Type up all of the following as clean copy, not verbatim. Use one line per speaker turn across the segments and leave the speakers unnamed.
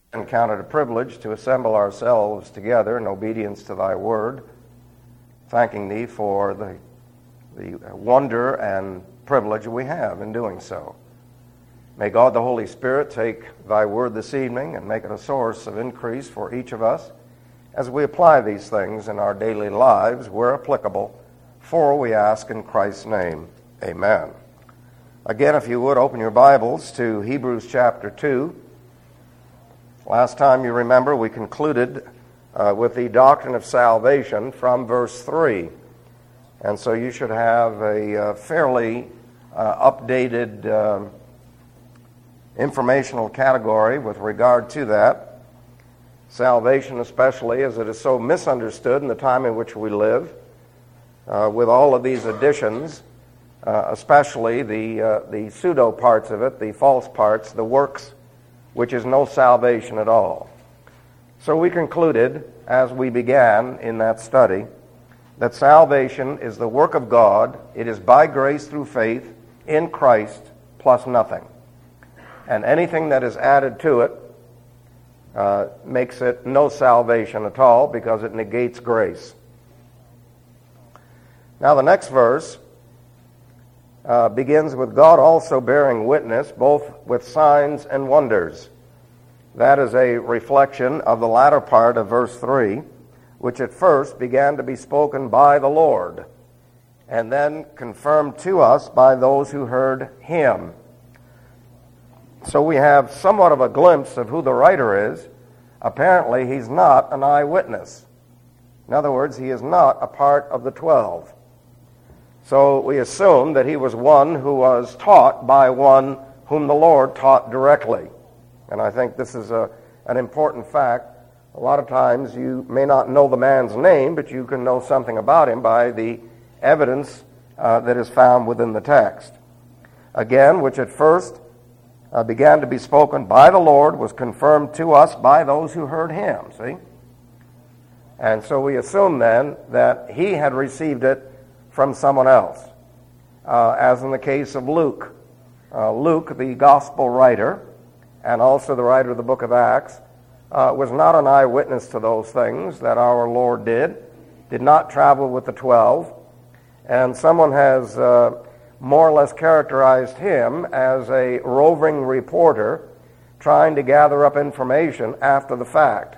and count it a privilege to assemble ourselves together in obedience to thy word, thanking thee for the wonder and privilege we have in doing so. May God the Holy Spirit take thy word this evening and make it a source of increase for each of us as we apply these things in our daily lives where applicable, for we ask in Christ's name. Amen. Again, if you would, open your Bibles to Hebrews chapter 2. Last time, you remember, we concluded with the doctrine of salvation from verse 3. And so you should have a fairly updated informational category with regard to that. Salvation, especially as it is so misunderstood in the time in which we live, with all of these additions, especially the pseudo parts of it, the false parts, the works, which is no salvation at all. So we concluded, as we began in that study, that salvation is the work of God. It is by grace through faith in Christ plus nothing. And anything that is added to it makes it no salvation at all because it negates grace. Now the next verse begins with God also bearing witness both with signs and wonders. That is a reflection of the latter part of verse 3, which at first began to be spoken by the Lord and then confirmed to us by those who heard him. So we have somewhat of a glimpse of who the writer is. Apparently, he's not an eyewitness. In other words, he is not a part of the 12. So we assume that he was one who was taught by one whom the Lord taught directly. And I think this is an important fact. A lot of times you may not know the man's name, but you can know something about him by the evidence that is found within the text. Again, which at first began to be spoken by the Lord, was confirmed to us by those who heard him, see? And so we assume then that he had received it from someone else, as in the case of Luke. Luke, the gospel writer, and also the writer of the book of Acts, was not an eyewitness to those things that our Lord did not travel with the 12, and someone has more or less characterized him as a roving reporter trying to gather up information after the fact.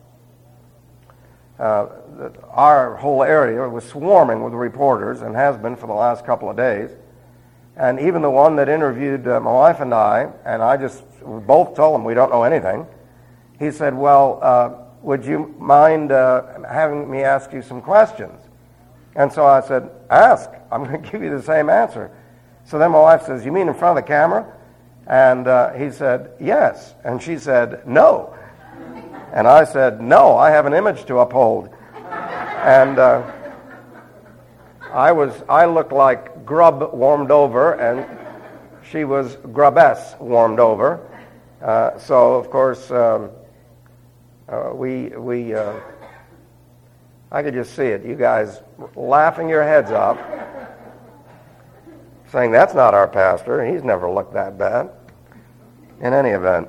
Our whole area was swarming with reporters and has been for the last couple of days. And even the one that interviewed my wife and I we both told him we don't know anything. He said, well, would you mind having me ask you some questions? And so I said, ask. I'm going to give you the same answer. So then my wife says, you mean in front of the camera? And he said, yes. And she said, no. And I said, no, I have an image to uphold. And I looked like grub warmed over, and she was grubess warmed over. So, of course, I could just see it. You guys laughing your heads off, saying, that's not our pastor. He's never looked that bad. In any event.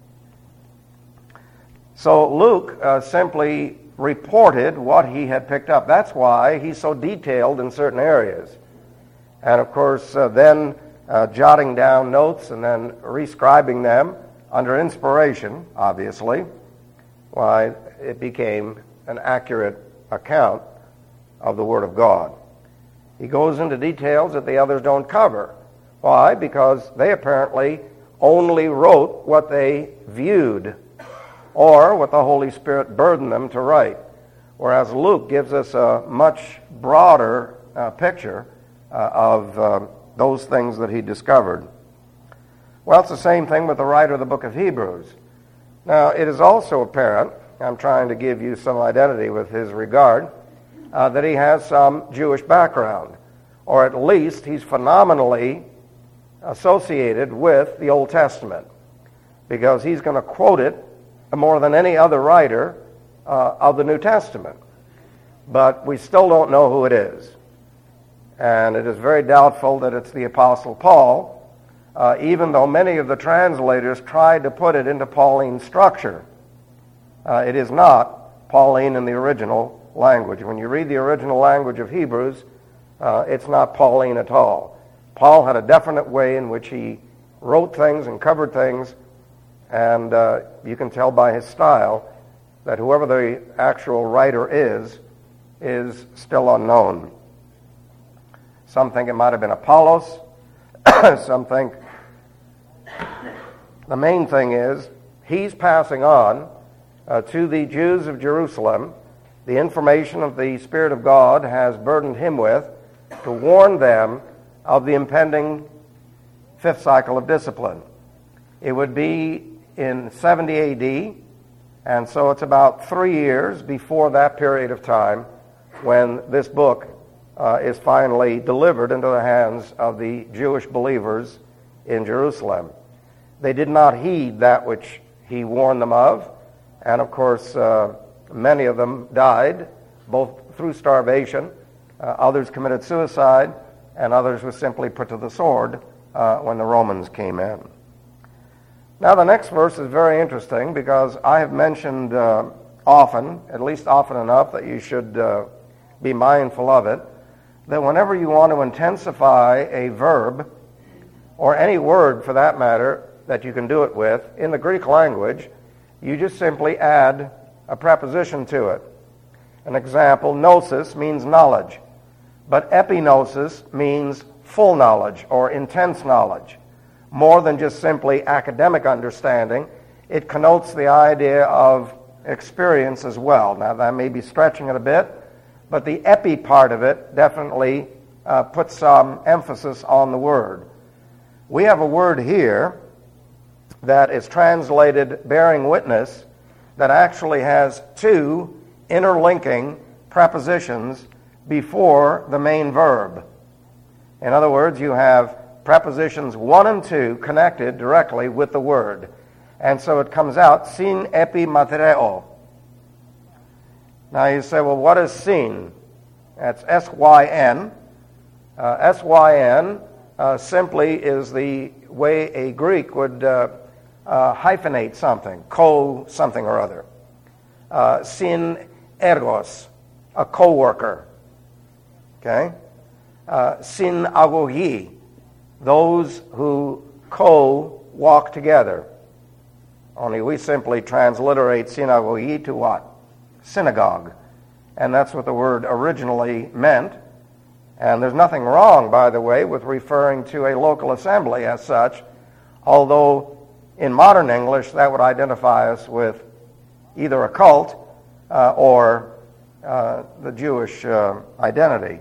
So Luke simply reported what he had picked up. That's why he's so detailed in certain areas. And of course, then jotting down notes and then rescribing them under inspiration, obviously, why it became an accurate account of the Word of God. He goes into details that the others don't cover. Why? Because they apparently only wrote what they viewed or what the Holy Spirit burdened them to write. Whereas Luke gives us a much broader picture of those things that he discovered. Well, it's the same thing with the writer of the book of Hebrews. Now, it is also apparent, I'm trying to give you some identity with his regard, that he has some Jewish background, or at least he's phenomenally associated with the Old Testament, because he's going to quote it more than any other writer of the New Testament. But we still don't know who it is. And it is very doubtful that it's the Apostle Paul, even though many of the translators tried to put it into Pauline structure. It is not Pauline in the original language. When you read the original language of Hebrews, it's not Pauline at all. Paul had a definite way in which he wrote things and covered things, and you can tell by his style that whoever the actual writer is still unknown. Some think it might have been Apollos. Some think the main thing is he's passing on to the Jews of Jerusalem the information of the Spirit of God has burdened him with to warn them of the impending fifth cycle of discipline. It would be in 70 A.D., and so it's about 3 years before that period of time when this book is finally delivered into the hands of the Jewish believers in Jerusalem. They did not heed that which he warned them of, and of course many of them died, both through starvation, others committed suicide, and others were simply put to the sword when the Romans came in. Now the next verse is very interesting because I have mentioned often, at least often enough that you should be mindful of it, that whenever you want to intensify a verb, or any word for that matter that you can do it with, in the Greek language, you just simply add a preposition to it. An example, gnosis means knowledge, but epignosis means full knowledge or intense knowledge. More than just simply academic understanding, it connotes the idea of experience as well. Now, that may be stretching it a bit, but the epi part of it definitely puts some emphasis on the word. We have a word here that is translated bearing witness that actually has two interlinking prepositions before the main verb. In other words, you have prepositions 1 and 2 connected directly with the word. And so it comes out, sin epi matereo. Now you say, well, what is sin? That's S-Y-N. S-Y-N simply is the way a Greek would hyphenate something, something or other. Sin ergos, a co-worker. Okay? Sin agogi, those who co-walk together. Only we simply transliterate synagogue to what? Synagogue. And that's what the word originally meant. And there's nothing wrong, by the way, with referring to a local assembly as such, although in modern English that would identify us with either a cult or the Jewish identity.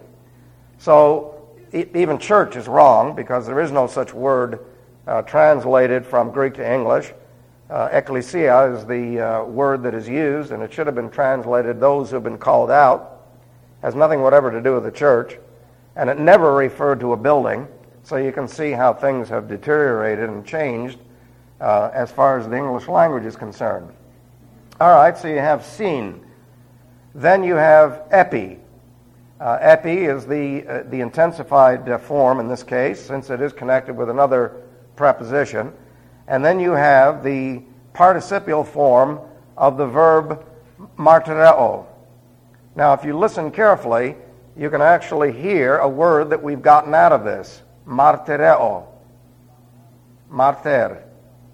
So even church is wrong because there is no such word translated from Greek to English. Ecclesia is the word that is used, and it should have been translated those who have been called out. Has nothing whatever to do with the church, and it never referred to a building, so you can see how things have deteriorated and changed as far as the English language is concerned. All right, so you have sin. Then you have epi. Epi is the intensified form in this case, since it is connected with another preposition. And then you have the participial form of the verb martyreo. Now, if you listen carefully, you can actually hear a word that we've gotten out of this. Martyreo. Martyr.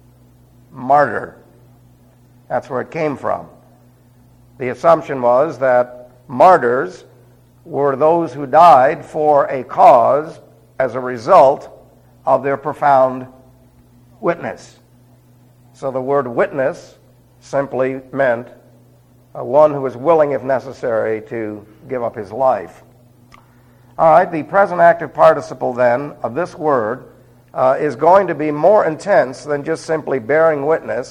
Martyr. That's where it came from. The assumption was that martyrs were those who died for a cause as a result of their profound witness. So the word witness simply meant one who was willing, if necessary, to give up his life. All right, the present active participle then of this word is going to be more intense than just simply bearing witness,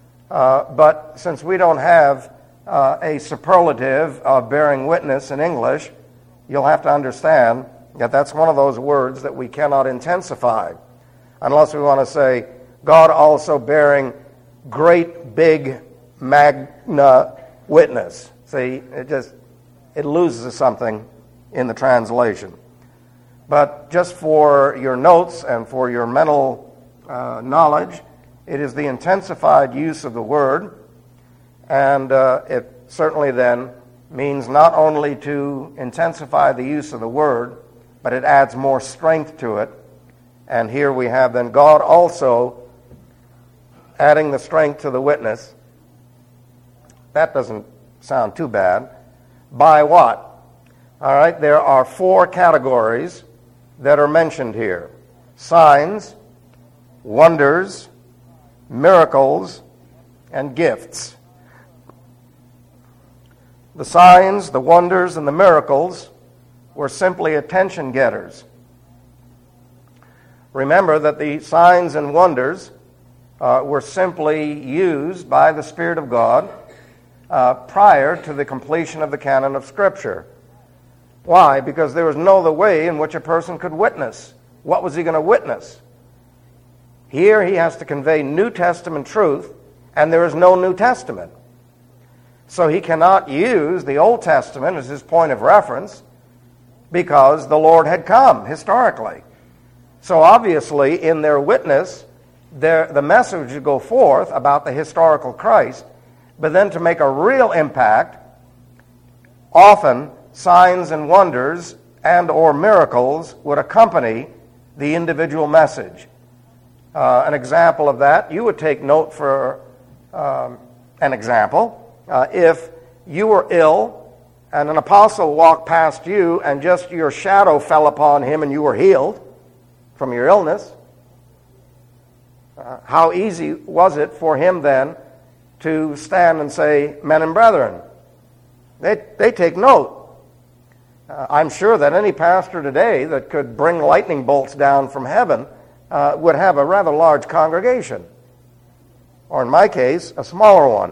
but since we don't have a superlative of bearing witness in English, you'll have to understand that that's one of those words that we cannot intensify, unless we want to say, God also bearing great big magna witness. See, it loses something in the translation. But just for your notes and for your mental knowledge, it is the intensified use of the word. And it certainly then means not only to intensify the use of the word, but it adds more strength to it. And here we have then God also adding the strength to the witness. That doesn't sound too bad. By what? All right, there are 4 categories that are mentioned here: signs, wonders, miracles, and gifts. The signs, the wonders, and the miracles were simply attention getters. Remember that the signs and wonders were simply used by the Spirit of God prior to the completion of the canon of Scripture. Why? Because there was no other way in which a person could witness. What was he going to witness? Here he has to convey New Testament truth, and there is no New Testament. So he cannot use the Old Testament as his point of reference because the Lord had come historically. So obviously in their witness, the message would go forth about the historical Christ, but then to make a real impact, often signs and wonders and or miracles would accompany the individual message. An example of that, you would take note for an example. If you were ill and an apostle walked past you and just your shadow fell upon him and you were healed from your illness, how easy was it for him then to stand and say, "Men and brethren"? They take note. I'm sure that any pastor today that could bring lightning bolts down from heaven would have a rather large congregation. Or in my case, a smaller one.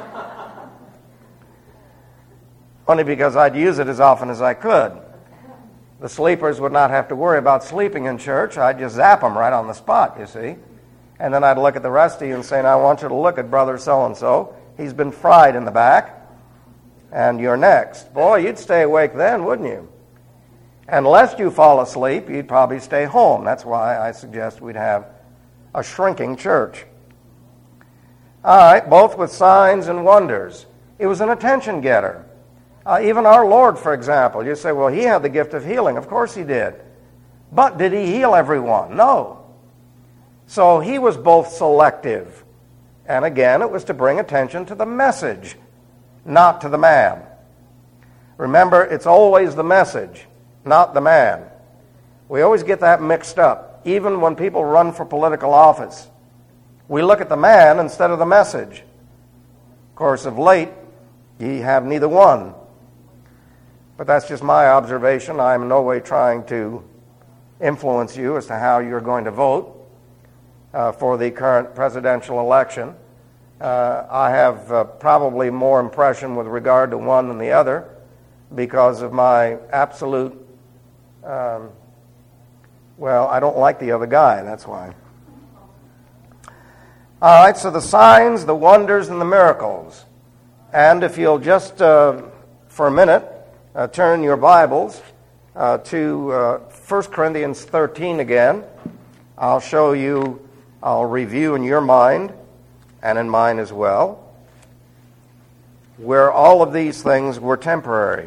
Only because I'd use it as often as I could. The sleepers would not have to worry about sleeping in church. I'd just zap them right on the spot, you see. And then I'd look at the rest of you and say, "Now I want you to look at brother so-and-so. He's been fried in the back. And you're next." Boy, you'd stay awake then, wouldn't you? And lest you fall asleep, you'd probably stay home. That's why I suggest we'd have a shrinking church. All right, both with signs and wonders. It was an attention getter. Even our Lord, for example, you say, well, he had the gift of healing. Of course he did. But did he heal everyone? No. So he was both selective. And again, it was to bring attention to the message, not to the man. Remember, it's always the message, not the man. We always get that mixed up, even when people run for political office. We look at the man instead of the message. Of course, of late, ye have neither one. But that's just my observation. I'm in no way trying to influence you as to how you're going to vote for the current presidential election. I have probably more impression with regard to one than the other because of my absolute, I don't like the other guy, that's why. All right, so the signs, the wonders, and the miracles. And if you'll just, for a minute, turn your Bibles to 1 Corinthians 13 again. I'll review in your mind and in mine as well, where all of these things were temporary.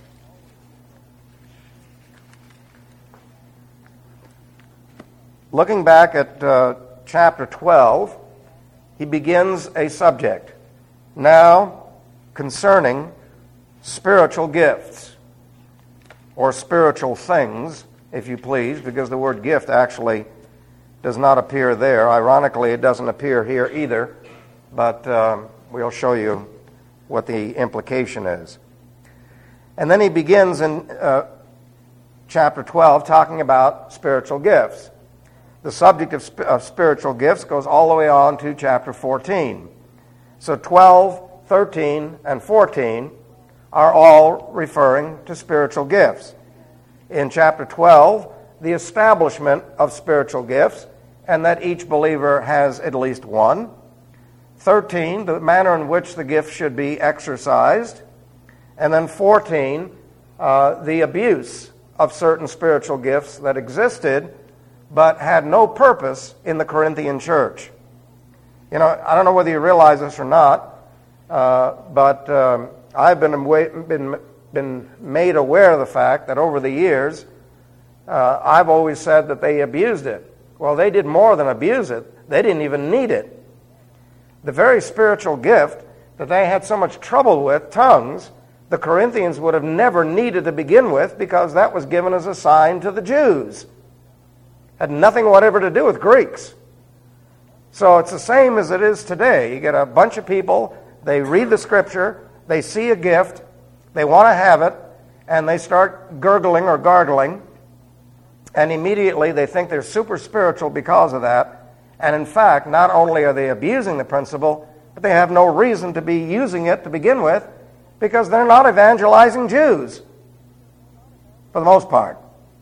Looking back at chapter 12, he begins a subject. Now, concerning spiritual gifts, or spiritual things, if you please, because the word gift actually does not appear there. Ironically, it doesn't appear here either, but we'll show you what the implication is. And then he begins in chapter 12 talking about spiritual gifts. The subject of spiritual gifts goes all the way on to chapter 14. So 12, 13, and 14 are all referring to spiritual gifts. In chapter 12, the establishment of spiritual gifts, and that each believer has at least one. 13, the manner in which the gift should be exercised. And then 14, the abuse of certain spiritual gifts that existed but had no purpose in the Corinthian church. You know, I don't know whether you realize this or not, but I've been made aware of the fact that over the years, I've always said that they abused it. Well, they did more than abuse it. They didn't even need it. The very spiritual gift that they had so much trouble with, tongues, the Corinthians would have never needed to begin with because that was given as a sign to the Jews. Had nothing whatever to do with Greeks. So it's the same as it is today. You get a bunch of people, they read the Scripture, they see a gift, they want to have it, and they start gurgling or gargling, and immediately they think they're super spiritual because of that. And in fact, not only are they abusing the principle, but they have no reason to be using it to begin with because they're not evangelizing Jews, for the most part.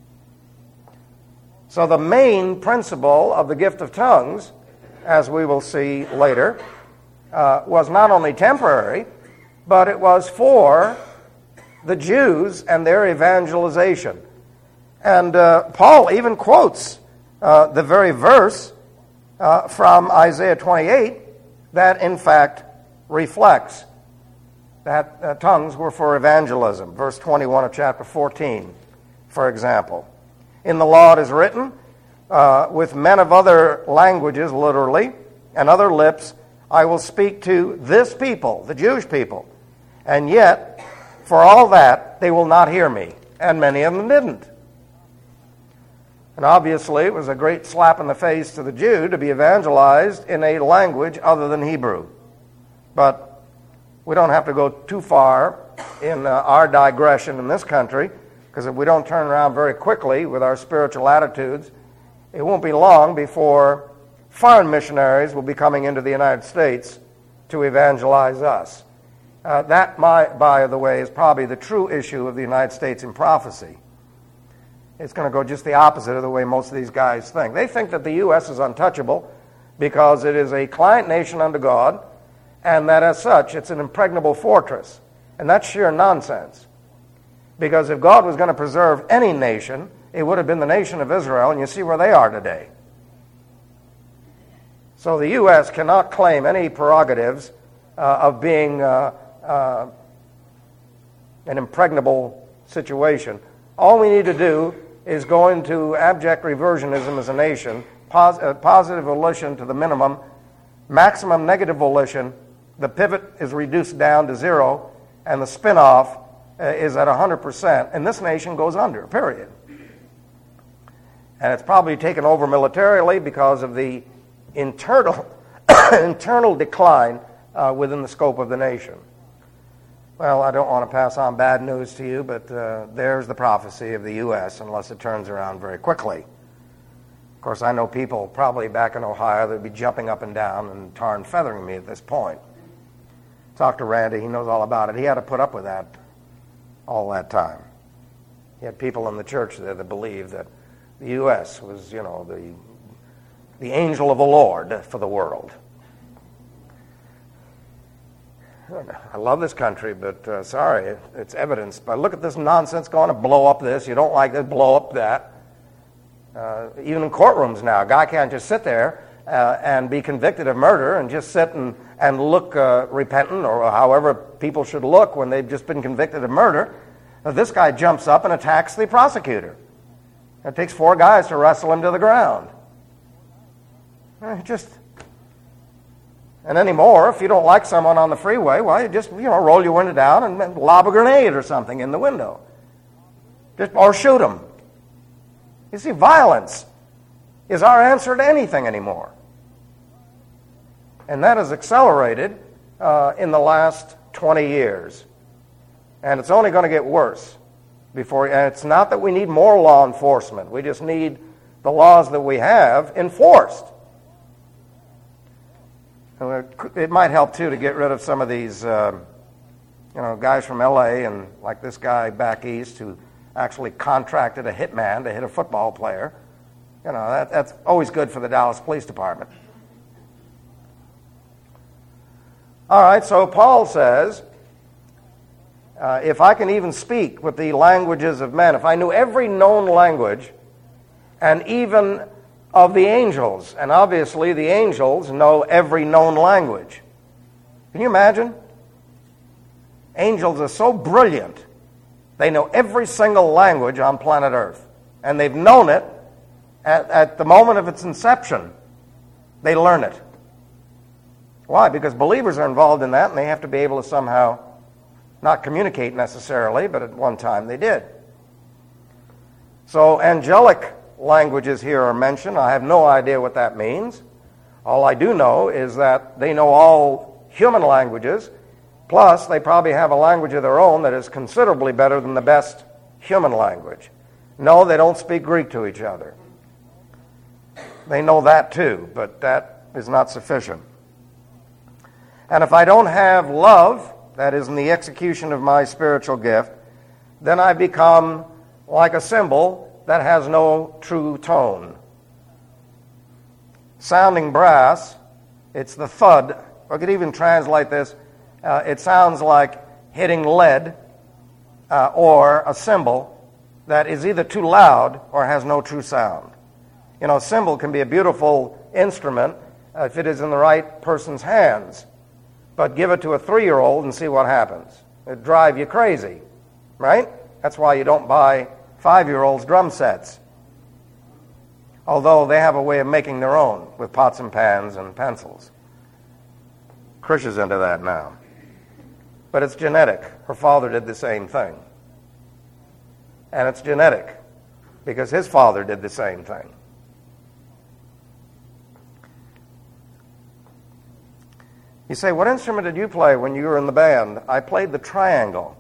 So the main principle of the gift of tongues, as we will see later, was not only temporary, but it was for the Jews and their evangelization. And Paul even quotes the very verse from Isaiah 28 that in fact reflects that tongues were for evangelism. Verse 21 of chapter 14, for example. In the law it is written, with men of other languages, literally, and other lips, I will speak to this people, the Jewish people. And yet, for all that, they will not hear me. And many of them didn't. And obviously, it was a great slap in the face to the Jew to be evangelized in a language other than Hebrew. But we don't have to go too far in our digression in this country, because if we don't turn around very quickly with our spiritual attitudes, it won't be long before foreign missionaries will be coming into the United States to evangelize us. That, by the way, is probably the true issue of the United States in prophecy. It's going to go just the opposite of the way most of these guys think. They think that the U.S. is untouchable because it is a client nation under God, and that as such, it's an impregnable fortress. And that's sheer nonsense. Because if God was going to preserve any nation, it would have been the nation of Israel, and you see where they are today. So the U.S. cannot claim any prerogatives of being an impregnable situation. All we need to do is go into abject reversionism as a nation, positive volition to the minimum, maximum negative volition, the pivot is reduced down to 0, and the spin-off is at 100%, and this nation goes under, period. And it's probably taken over militarily because of the internal decline within the scope of the nation. Well, I don't want to pass on bad news to you, but there's the prophecy of the U.S. unless it turns around very quickly. Of course, I know people probably back in Ohio that would be jumping up and down and tar and feathering me at this point. Talk to Randy, he knows all about it. He had to put up with that all that time. He had people in the church there that believed that the U.S. was, the angel of the Lord for the world. I love this country, but sorry, it's evidenced. But look at this nonsense going to blow up this. You don't like this, blow up that. Even in courtrooms now, a guy can't just sit there and be convicted of murder and just sit and look repentant, or however people should look when they've just been convicted of murder. Now, this guy jumps up and attacks the prosecutor. It takes 4 guys to wrestle him to the ground. And anymore, if you don't like someone on the freeway, well, you just roll your window down and lob a grenade or something in the window, or shoot them. You see, violence is our answer to anything anymore, and that has accelerated in the last 20 years, and it's only going to get worse. And it's not that we need more law enforcement; we just need the laws that we have enforced. It might help, too, to get rid of some of these, guys from L.A. and like this guy back east who actually contracted a hitman to hit a football player. That's always good for the Dallas Police Department. All right, so Paul says, if I can even speak with the languages of men, if I knew every known language, and even of the angels, and obviously the angels know every known language. Can you imagine Angels are so brilliant, they know every single language on planet Earth. And they've known it at the moment of its inception. They learn it. Why? Because believers are involved in that, and they have to be able to somehow not communicate necessarily, but at one time they did. So angelic languages here are mentioned. I have no idea what that means. All I do know is that they know all human languages, plus they probably have a language of their own that is considerably better than the best human language. No, they don't speak Greek to each other. They know that too, but that is not sufficient. And if I don't have love, that is in the execution of my spiritual gift, then I become like a cymbal that has no true tone. Sounding brass, it's the thud. I could even translate this. It sounds like hitting lead or a cymbal that is either too loud or has no true sound. You know, a cymbal can be a beautiful instrument if it is in the right person's hands. But give it to a 3-year-old and see what happens. It'd drive you crazy, right? That's why you don't buy 5-year-olds' drum sets. Although they have a way of making their own with pots and pans and pencils. Krish is into that now. But it's genetic. Her father did the same thing. And it's genetic because his father did the same thing. You say, what instrument did you play when you were in the band? I played the triangle.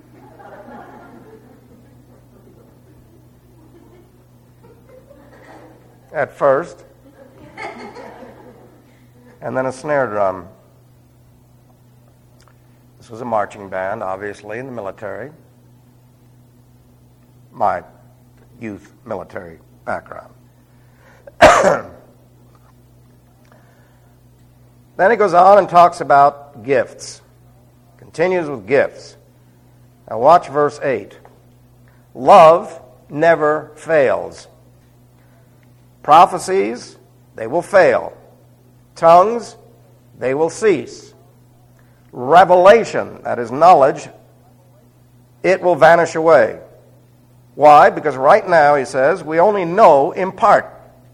At first. And then a snare drum. This was a marching band, obviously, in the military. My youth military background. Then he goes on and talks about gifts. Continues with gifts. Now watch verse 8. Love never fails. Prophecies, they will fail. Tongues, they will cease. Revelation, that is knowledge, it will vanish away. Why? Because right now, he says, we only know in part.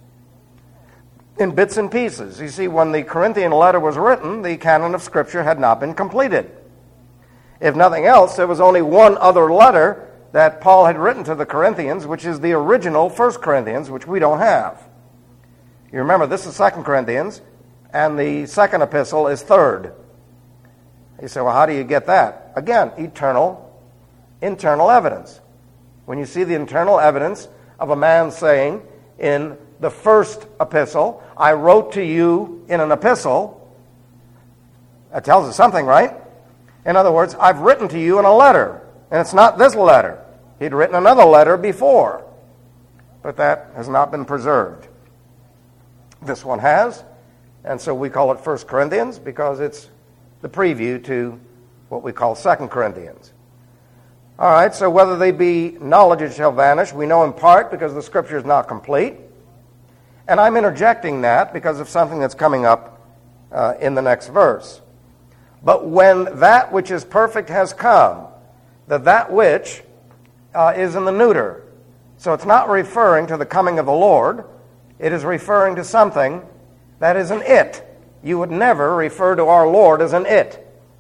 In bits and pieces. You see, when the Corinthian letter was written, the canon of Scripture had not been completed. If nothing else, there was only one other letter that Paul had written to the Corinthians, which is the original 1 Corinthians, which we don't have. You remember, this is 2 Corinthians, and the second epistle is 3rd. You say, well, how do you get that? Again, internal evidence. When you see the internal evidence of a man saying in the first epistle, I wrote to you in an epistle, that tells us something, right? In other words, I've written to you in a letter, and it's not this letter. He'd written another letter before, but that has not been preserved. This one has, and so we call it 1 Corinthians because it's the preview to what we call 2 Corinthians. All right, so whether they be knowledge, it shall vanish. We know in part because the Scripture is not complete. And I'm interjecting that because of something that's coming up in the next verse. But when that which is perfect has come, that which is in the neuter. So it's not referring to the coming of the Lord. It is referring to something that is an it. You would never refer to our Lord as an it.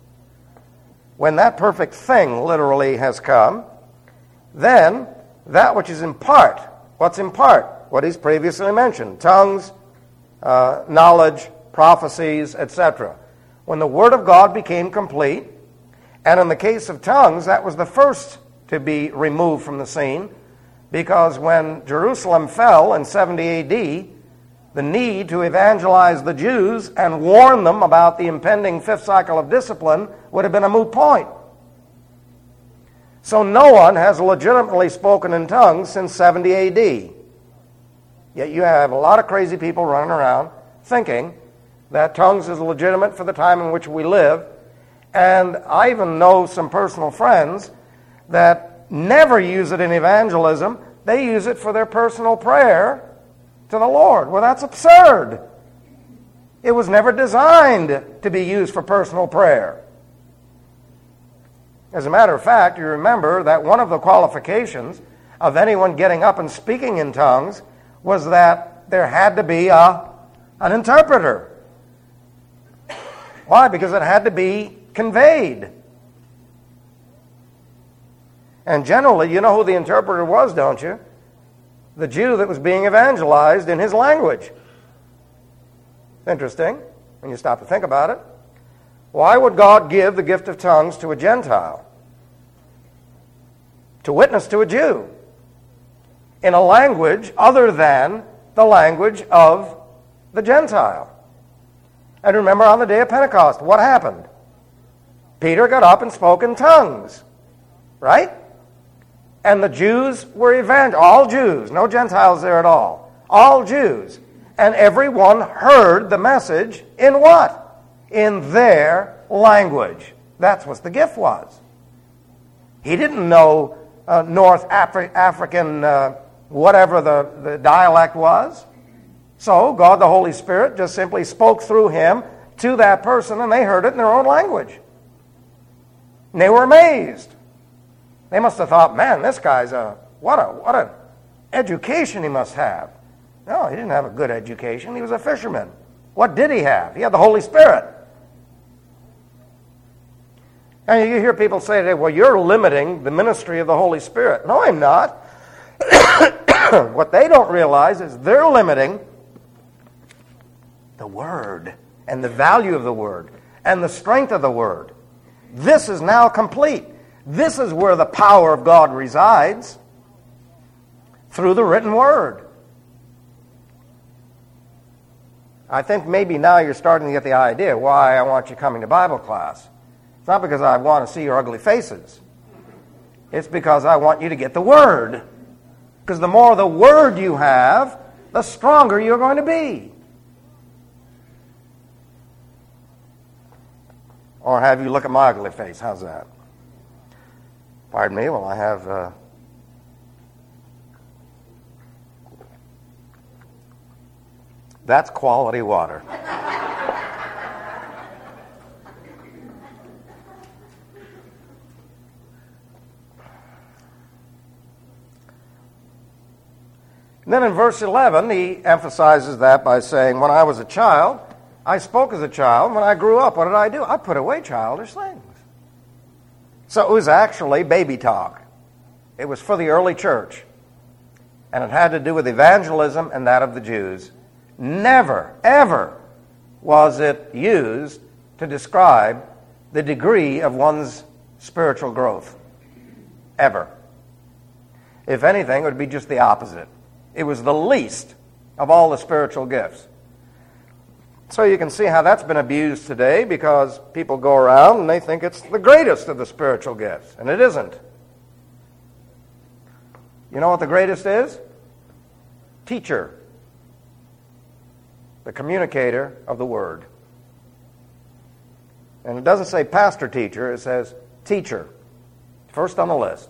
When that perfect thing literally has come, then that which is in part, what's in part? What he's previously mentioned, tongues, knowledge, prophecies, etc. When the Word of God became complete, and in the case of tongues, that was the first to be removed from the scene, because when Jerusalem fell in 70 A.D., the need to evangelize the Jews and warn them about the impending 5th cycle of discipline would have been a moot point. So no one has legitimately spoken in tongues since 70 A.D., Yet you have a lot of crazy people running around thinking that tongues is legitimate for the time in which we live. And I even know some personal friends that never use it in evangelism. They use it for their personal prayer to the Lord. Well, that's absurd. It was never designed to be used for personal prayer. As a matter of fact, you remember that one of the qualifications of anyone getting up and speaking in tongues was that there had to be an interpreter. Why? Because it had to be conveyed. And generally, you know who the interpreter was, don't you? The Jew that was being evangelized in his language. Interesting, when you stop to think about it. Why would God give the gift of tongues to a Gentile? To witness to a Jew in a language other than the language of the Gentile. And remember, on the day of Pentecost, what happened? Peter got up and spoke in tongues, right? And the Jews were all Jews, no Gentiles there at all Jews. And everyone heard the message in what? In their language. That's what the gift was. He didn't know North African, whatever the dialect was. So God the Holy Spirit just simply spoke through him to that person, and they heard it in their own language. And they were amazed. They must have thought, man, this guy's what an education he must have. No, he didn't have a good education. He was a fisherman. What did he have? He had the Holy Spirit. And you hear people say today, well, you're limiting the ministry of the Holy Spirit. No, I'm not. What they don't realize is they're limiting the Word and the value of the Word and the strength of the Word. This is now complete. This is where the power of God resides, through the written Word. I think maybe now you're starting to get the idea why I want you coming to Bible class. It's not because I want to see your ugly faces. It's because I want you to get the Word. Because the more the Word you have, the stronger you're going to be. Or have you look at my ugly face. How's that? Pardon me, well, I have... That's quality water. And then in verse 11, he emphasizes that by saying, when I was a child, I spoke as a child. When I grew up, what did I do? I put away childish things. So it was actually baby talk. It was for the early church. And it had to do with evangelism and that of the Jews. Never, ever was it used to describe the degree of one's spiritual growth. Ever. If anything, it would be just the opposite. It was the least of all the spiritual gifts. So you can see how that's been abused today, because people go around and they think it's the greatest of the spiritual gifts, and it isn't. You know what the greatest is? Teacher. The communicator of the Word. And it doesn't say pastor teacher, it says teacher. First on the list.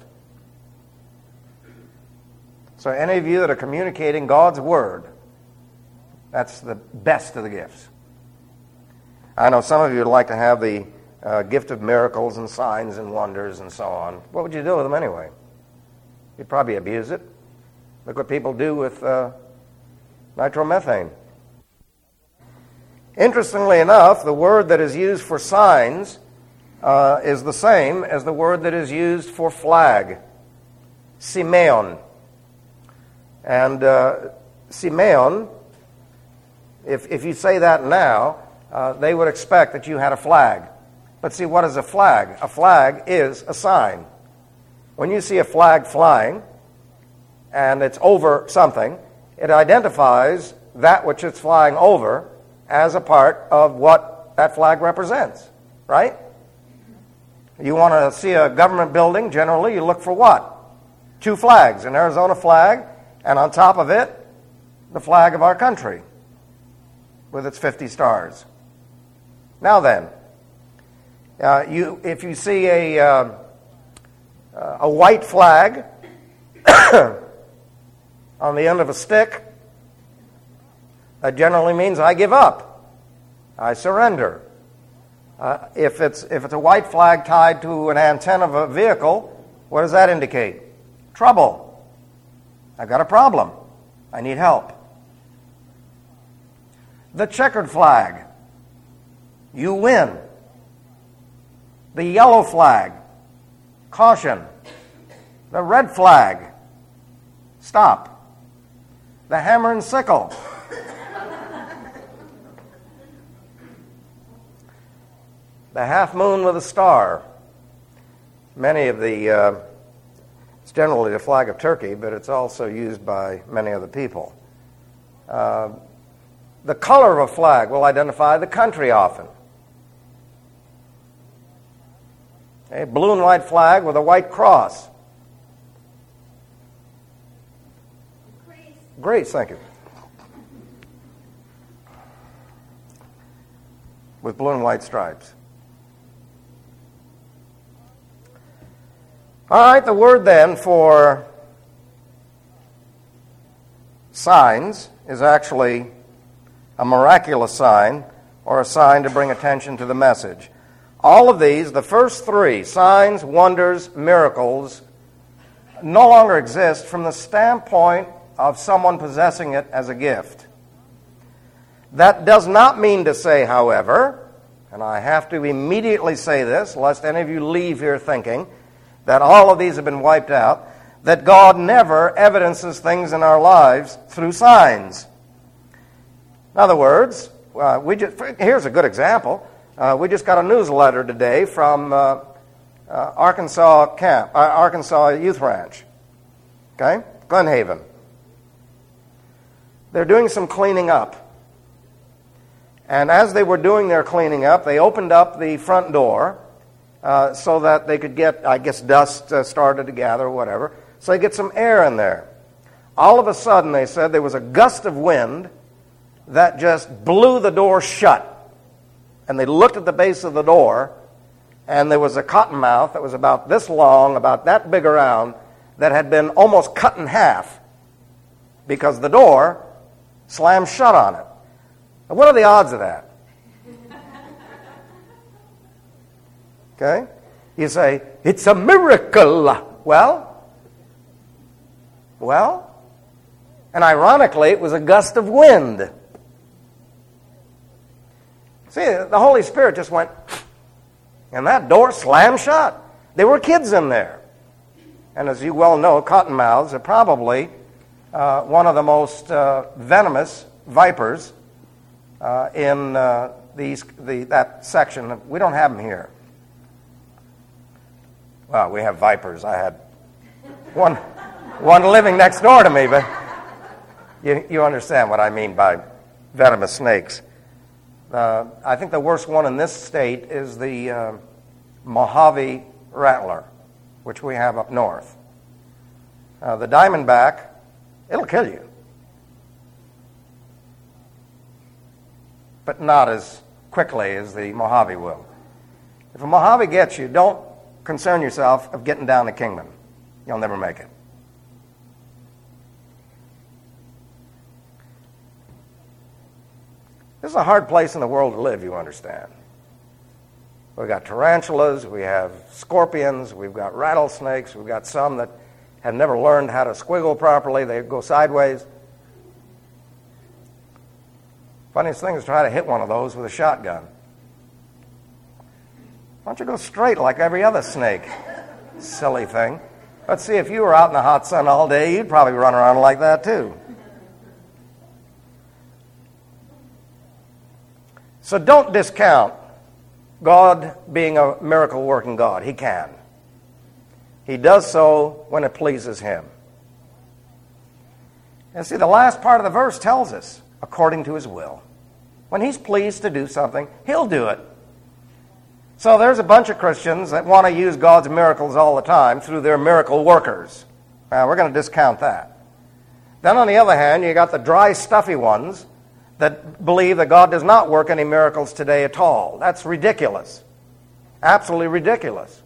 So any of you that are communicating God's Word, that's the best of the gifts. I know some of you would like to have the gift of miracles and signs and wonders and so on. What would you do with them anyway? You'd probably abuse it. Look what people do with nitromethane. Interestingly enough, the word that is used for signs is the same as the word that is used for flag, Simeon. And Simeon, if you say that now, they would expect that you had a flag. But see, what is a flag? A flag is a sign. When you see a flag flying, and it's over something, it identifies that which it's flying over as a part of what that flag represents, right? You want to see a government building, generally you look for what? 2 flags, an Arizona flag, and on top of it, the flag of our country with its 50 stars. Now then, if you see a white flag on the end of a stick, that generally means I give up. I surrender. If it's a white flag tied to an antenna of a vehicle, what does that indicate? Trouble. I've got a problem. I need help. The checkered flag, you win. The yellow flag, caution. The red flag, stop. The hammer and sickle. The half moon with a star. Many of the, it's generally the flag of Turkey, but it's also used by many other people. The color of a flag will identify the country often. A blue and white flag with a white cross. Greece, thank you. With blue and white stripes. All right, the word then for signs is actually a miraculous sign or a sign to bring attention to the message. All of these, the first three, signs, wonders, miracles, no longer exist from the standpoint of someone possessing it as a gift. That does not mean to say, however, and I have to immediately say this, lest any of you leave here thinking that all of these have been wiped out, that God never evidences things in our lives through signs. In other words, here's a good example. We just got a newsletter today from Arkansas Youth Ranch, okay, Glen Haven. They're doing some cleaning up. And as they were doing their cleaning up, they opened up the front door so that they could get, I guess, dust started to gather or whatever, so they get some air in there. All of a sudden, they said, there was a gust of wind that just blew the door shut. And they looked at the base of the door, and there was a cottonmouth that was about this long, about that big around, that had been almost cut in half because the door slammed shut on it. Now, what are the odds of that? Okay? You say, it's a miracle. Well, and ironically, it was a gust of wind. See, the Holy Spirit just went, and that door slammed shut. There were kids in there. And as you well know, cottonmouths are probably one of the most venomous vipers in that section. We don't have them here. Well, we have vipers. I had one living next door to me, but you understand what I mean by venomous snakes. I think the worst one in this state is the Mojave rattler, which we have up north. The diamondback, it'll kill you, but not as quickly as the Mojave will. If a Mojave gets you, don't concern yourself of getting down to Kingman. You'll never make it. This is a hard place in the world to live, you understand. We've got tarantulas, we have scorpions, we've got rattlesnakes, we've got some that have never learned how to squiggle properly. They go sideways. Funniest thing is try to hit one of those with a shotgun. Why don't you go straight like every other snake? Silly thing. Let's see, if you were out in the hot sun all day, you'd probably run around like that too. So don't discount God being a miracle-working God. He can. He does so when it pleases Him. And see, the last part of the verse tells us, according to His will. When He's pleased to do something, He'll do it. So there's a bunch of Christians that want to use God's miracles all the time through their miracle workers. Now, we're going to discount that. Then on the other hand, you got the dry, stuffy ones that believe that God does not work any miracles today at all. That's ridiculous. Absolutely ridiculous.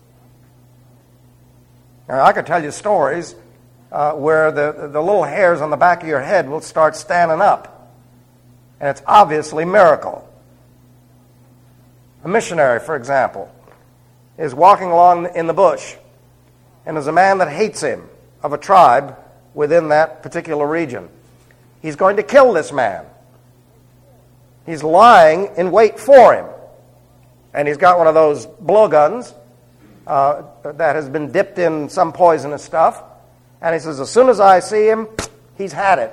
Now, I could tell you stories where the little hairs on the back of your head will start standing up. And it's obviously a miracle. A missionary, for example, is walking along in the bush, and there's a man that hates him of a tribe within that particular region. He's going to kill this man. He's lying in wait for him. And he's got one of those blowguns that has been dipped in some poisonous stuff. And he says, as soon as I see him, he's had it.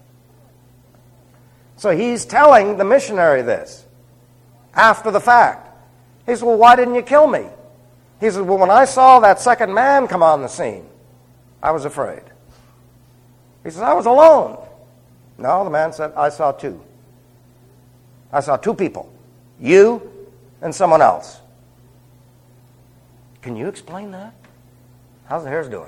So he's telling the missionary this after the fact. He says, well, why didn't you kill me? He says, well, when I saw that second man come on the scene, I was afraid. He says, I was alone. No, the man said, I saw two. I saw two people. You and someone else. Can you explain that? How's the hairs doing?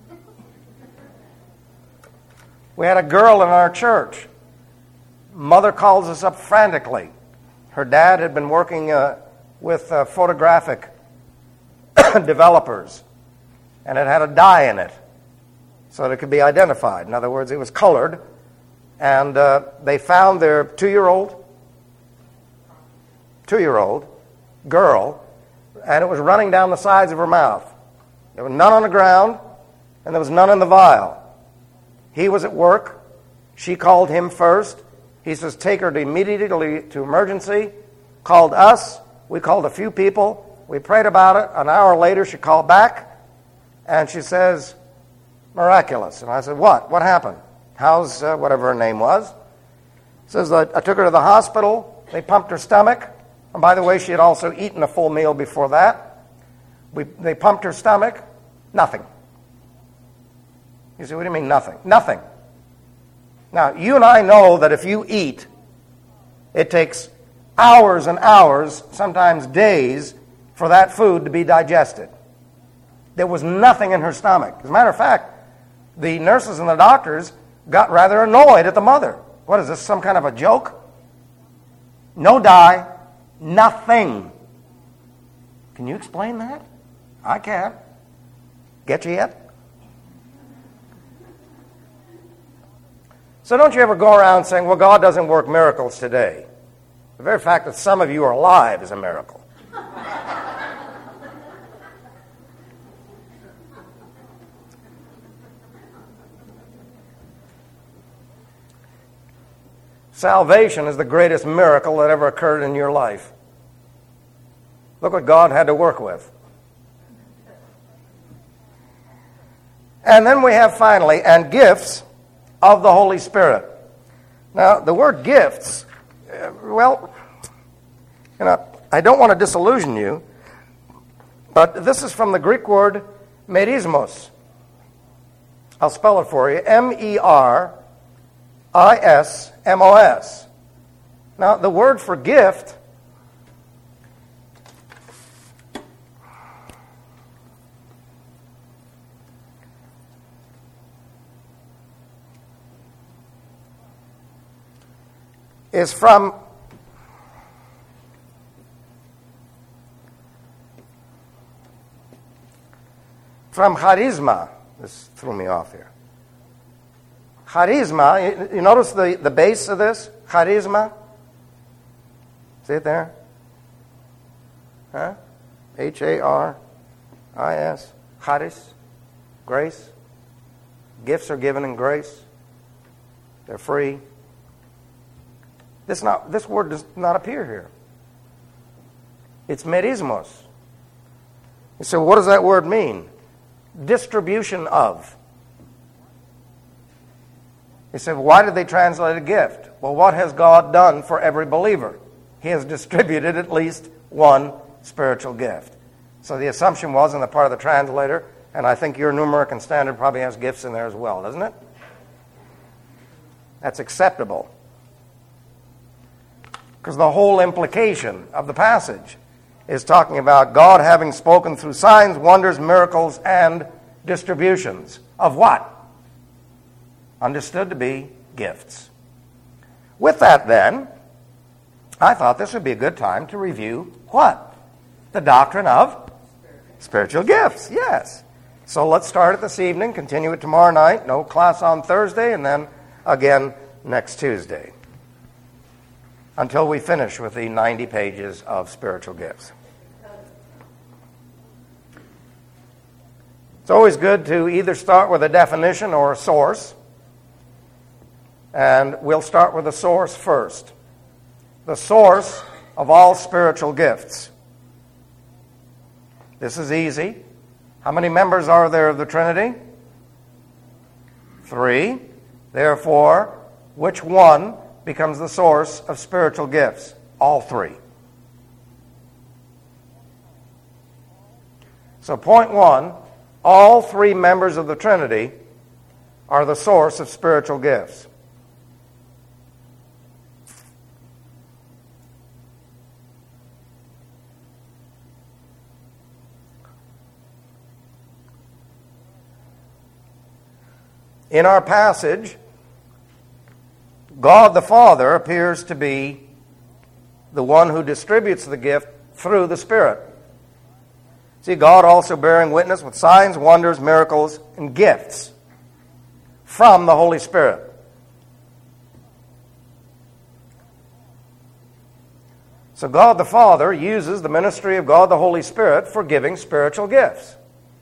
We had a girl in our church. Mother calls us up frantically. Her dad had been working with photographic developers, and it had a dye in it so that it could be identified. In other words, it was colored, and they found their two-year-old girl, and it was running down the sides of her mouth. There was none on the ground, and there was none in the vial. He was at work. She called him first. He says, take her immediately to emergency. Called us. We called a few people. We prayed about it. An hour later, she called back, and she says, miraculous. And I said, what? What happened? How's whatever her name was? Says, I took her to the hospital. They pumped her stomach. And by the way, she had also eaten a full meal before that. They pumped her stomach. Nothing. You say, what do you mean nothing? Nothing. Now, you and I know that if you eat, it takes hours and hours, sometimes days, for that food to be digested. There was nothing in her stomach. As a matter of fact, the nurses and the doctors got rather annoyed at the mother. What is this, some kind of a joke? No dye, nothing. Can you explain that? I can't. Get you yet? So don't you ever go around saying, well, God doesn't work miracles today. The very fact that some of you are alive is a miracle. Salvation is the greatest miracle that ever occurred in your life. Look what God had to work with. And then we have finally, and gifts of the Holy Spirit. Now, the word gifts, well, I don't want to disillusion you, but this is from the Greek word merismos. I'll spell it for you. M-E-R-I-S-M-O-S. Now, the word for gift is from charisma. This threw me off here. Charisma, you notice the base of this? Charisma? See it there? Huh? H-A-R-I-S. Charis. Grace. Gifts are given in grace. They're free. This word does not appear here. It's merismos. You say, what does that word mean? Distribution of. You say, why did they translate a gift? Well, what has God done for every believer? He has distributed at least one spiritual gift. So the assumption was on the part of the translator, and I think your New American Standard probably has gifts in there as well, doesn't it? That's acceptable. Because the whole implication of the passage is talking about God having spoken through signs, wonders, miracles, and distributions. Of what? Understood to be gifts. With that, then, I thought this would be a good time to review what? The doctrine of spiritual gifts. Yes. So let's start it this evening, continue it tomorrow night. No class on Thursday, and then again next Tuesday. until we finish with the 90 pages of spiritual gifts. It's always good to either start with a definition or a source. And we'll start with the source first. The source of all spiritual gifts. This is easy. How many members are there of the Trinity? 3. Therefore, which one becomes the source of spiritual gifts? All 3. So point 1, all 3 members of the Trinity are the source of spiritual gifts. In our passage, God the Father appears to be the one who distributes the gift through the Spirit. See, God also bearing witness with signs, wonders, miracles, and gifts from the Holy Spirit. So God the Father uses the ministry of God the Holy Spirit for giving spiritual gifts.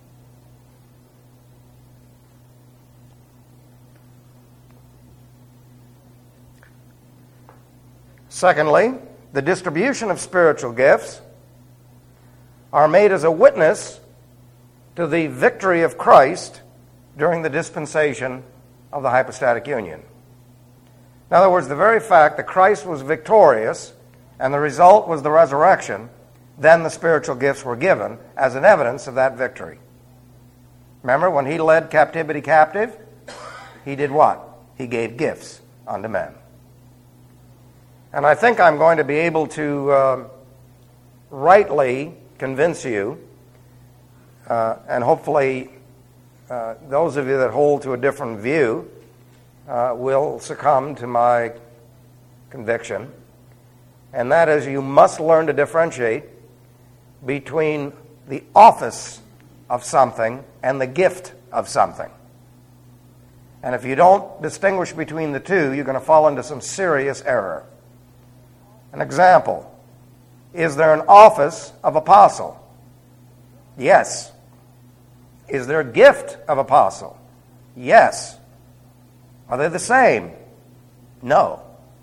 Secondly, the distribution of spiritual gifts are made as a witness to the victory of Christ during the dispensation of the hypostatic union. In other words, the very fact that Christ was victorious and the result was the resurrection, then the spiritual gifts were given as an evidence of that victory. Remember, when he led captivity captive, he did what? He gave gifts unto men. And I think I'm going to be able to rightly convince you, and hopefully those of you that hold to a different view will succumb to my conviction, and that is you must learn to differentiate between the office of something and the gift of something. And if you don't distinguish between the two, you're going to fall into some serious error. An example, is there an office of apostle? Yes. Is there a gift of apostle? Yes. Are they the same? No.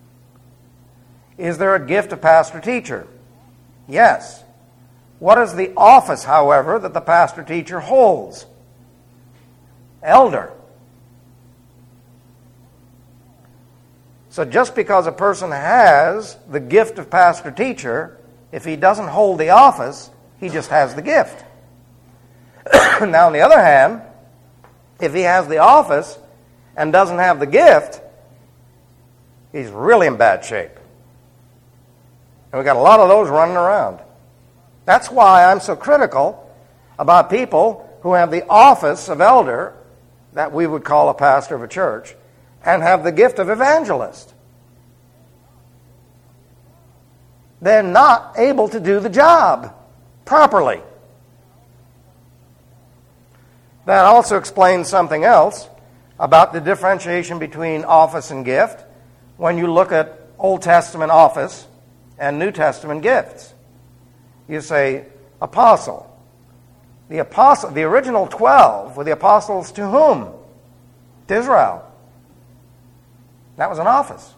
Is there a gift of pastor-teacher? Yes. What is the office, however, that the pastor-teacher holds? Elder. So just because a person has the gift of pastor-teacher, if he doesn't hold the office, he just has the gift. Now, on the other hand, if he has the office and doesn't have the gift, he's really in bad shape. And we've got a lot of those running around. That's why I'm so critical about people who have the office of elder, that we would call a pastor of a church, and have the gift of evangelist. They're not able to do the job properly. That also explains something else about the differentiation between office and gift when you look at Old Testament office and New Testament gifts. You say, apostle. The original 12 were the apostles to whom? To Israel. That was an office.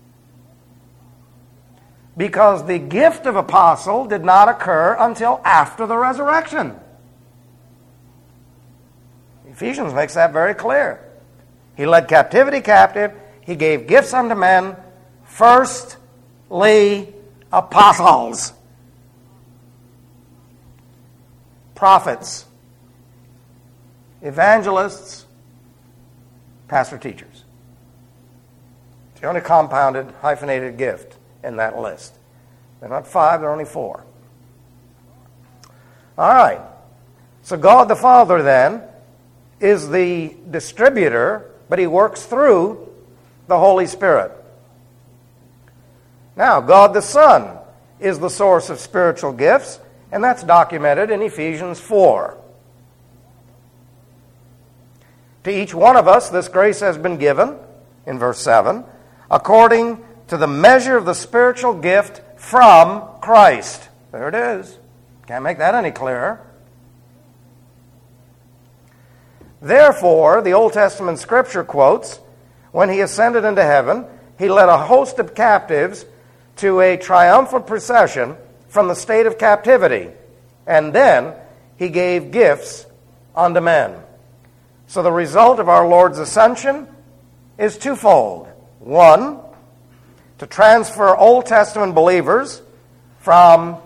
Because the gift of apostle did not occur until after the resurrection. Ephesians makes that very clear. He led captivity captive. He gave gifts unto men. Firstly, apostles. Prophets. Evangelists. Pastor-teachers. It's the only compounded, hyphenated gift in that list. They're not 5, they're only 4. All right. So God the Father, then, is the distributor, but he works through the Holy Spirit. Now, God the Son is the source of spiritual gifts, and that's documented in Ephesians 4. To each one of us, this grace has been given, in verse 7, according to the measure of the spiritual gift from Christ. There it is. Can't make that any clearer. Therefore, the Old Testament scripture quotes, when he ascended into heaven, he led a host of captives to a triumphant procession from the state of captivity, and then he gave gifts unto men. So the result of our Lord's ascension is twofold. One, to transfer Old Testament believers from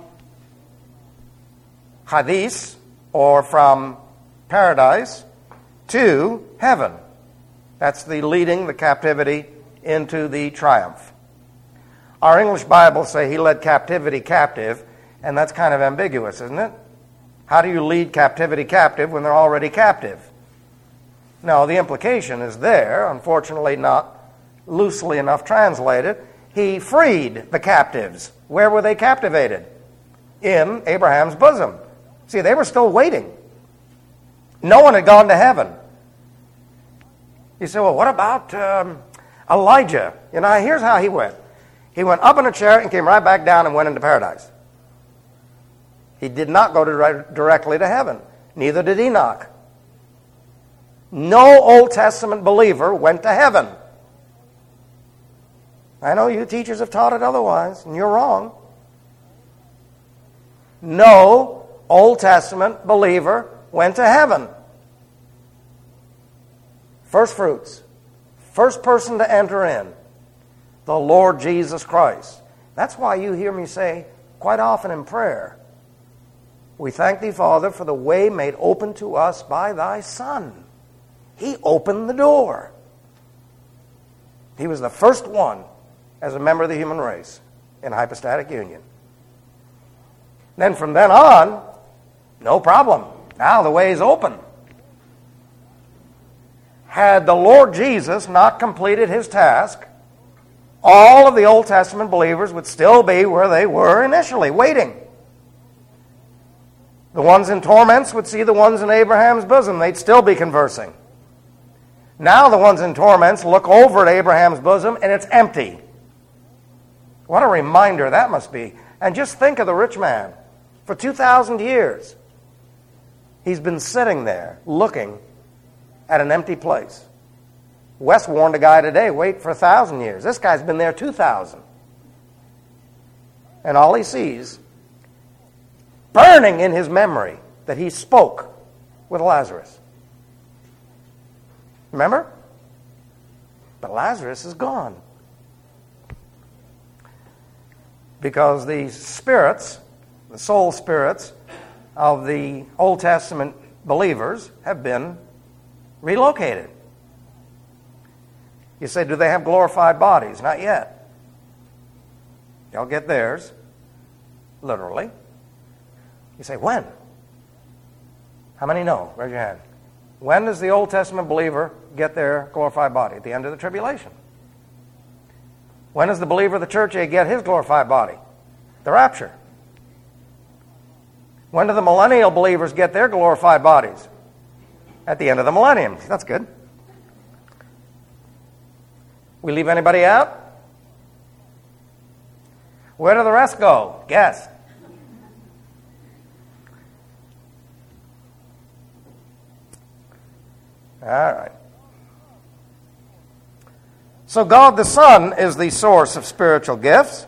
Hades, or from paradise, to heaven. That's the leading the captivity into the triumph. Our English Bibles say he led captivity captive, and that's kind of ambiguous, isn't it? How do you lead captivity captive when they're already captive? No, the implication is there, unfortunately not loosely enough translated. He freed the captives. Where were they captivated? In Abraham's bosom. See, they were still waiting. No one had gone to heaven. You say, well, what about Elijah? You know, here's how he went. He went up in a chariot and came right back down and went into paradise. He did not go directly to heaven. Neither did Enoch. No Old Testament believer went to heaven. I know you teachers have taught it otherwise, and you're wrong. No Old Testament believer went to heaven. First fruits. First person to enter in. The Lord Jesus Christ. That's why you hear me say quite often in prayer, we thank thee, Father, for the way made open to us by thy Son. He opened the door. He was the first one as a member of the human race in hypostatic union. Then from then on, no problem. Now the way is open. Had the Lord Jesus not completed his task, all of the Old Testament believers would still be where they were initially, waiting. The ones in torments would see the ones in Abraham's bosom. They'd still be conversing. Now the ones in torments look over at Abraham's bosom and it's empty. What a reminder that must be. And just think of the rich man. For 2,000 years, he's been sitting there looking at an empty place. Wes warned a guy today, wait for 1,000 years. This guy's been there 2,000. And all he sees, burning in his memory, that he spoke with Lazarus. Remember? But Lazarus is gone. Because the spirits, the soul spirits of the Old Testament believers have been relocated. You say, do they have glorified bodies? Not yet. They'll get theirs, literally. You say, when? How many know? Raise your hand. When does the Old Testament believer get their glorified body? At the end of the tribulation. When does the believer of the church age get his glorified body? The rapture. When do the millennial believers get their glorified bodies? At the end of the millennium. That's good. We leave anybody out? Where do the rest go? Guess. All right. So God the Son is the source of spiritual gifts.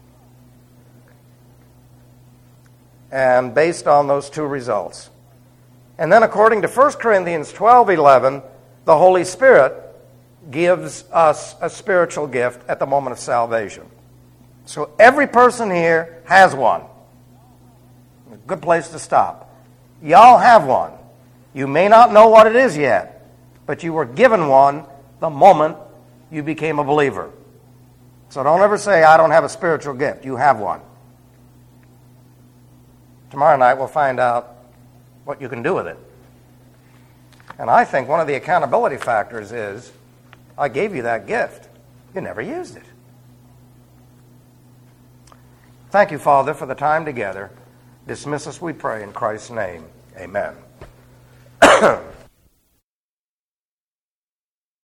And based on those two results. And then according to 1 Corinthians 12:11, the Holy Spirit gives us a spiritual gift at the moment of salvation. So every person here has one. A good place to stop. Y'all have one. You may not know what it is yet, but you were given one the moment you became a believer. So don't ever say, I don't have a spiritual gift. You have one. Tomorrow night we'll find out what you can do with it. And I think one of the accountability factors is, I gave you that gift. You never used it. Thank you, Father, for the time together. Dismiss us, we pray, in Christ's name. Amen.